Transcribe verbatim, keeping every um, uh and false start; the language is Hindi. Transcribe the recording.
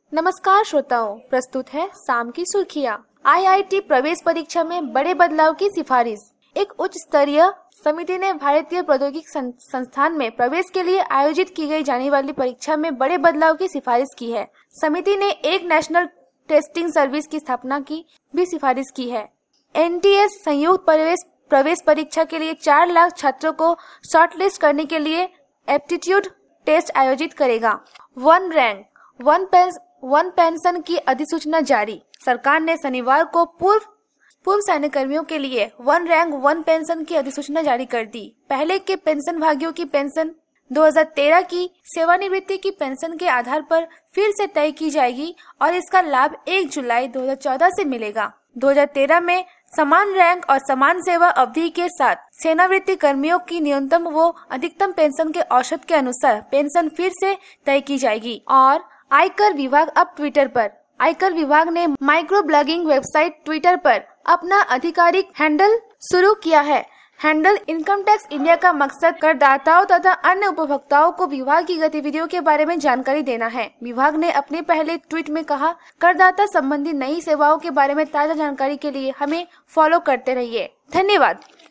नमस्कार श्रोताओं, प्रस्तुत है शाम की सुर्खियाँ। आई आई टी प्रवेश परीक्षा में बड़े बदलाव की सिफारिश। एक उच्च स्तरीय समिति ने भारतीय प्रौद्योगिकी संस्थान में प्रवेश के लिए आयोजित की गई जाने वाली परीक्षा में बड़े बदलाव की सिफारिश की है। समिति ने एक नेशनल टेस्टिंग सर्विस की स्थापना की भी सिफारिश की है। एन टी एस संयुक्त प्रवेश प्रवेश परीक्षा के लिए चार लाख छात्रों को शॉर्टलिस्ट करने के लिए एप्टीट्यूड टेस्ट आयोजित करेगा। One rank one pens one pension की अधिसूचना जारी। सरकार ने शनिवार को पूर्व पूर्व सैन्य कर्मियों के लिए वन रैंक वन पेंशन की अधिसूचना जारी कर दी। पहले के पेंशन भागियों की पेंशन दो हज़ार तेरह की सेवानिवृत्ति की पेंशन के आधार पर फिर से तय की जाएगी और इसका लाभ एक जुलाई दो हज़ार चौदह से मिलेगा। दो हज़ार तेरह में समान रैंक और समान सेवा अवधि के साथ सेवानिवृत्ति कर्मियों की न्यूनतम व अधिकतम पेंशन के औसत के अनुसार पेंशन फिर से तय की जाएगी। और आयकर विभाग अब ट्विटर पर आयकर विभाग ने माइक्रो ब्लॉगिंग वेबसाइट ट्विटर पर अपना आधिकारिक हैंडल शुरू किया है। हैंडल इनकम टैक्स इंडिया का मकसद करदाताओं तथा अन्य उपभोक्ताओं को विभाग की गतिविधियों के बारे में जानकारी देना है। विभाग ने अपने पहले ट्वीट में कहा, करदाता संबंधी नई सेवाओं के बारे में ताजा जानकारी के लिए हमें फॉलो करते रहिए। धन्यवाद।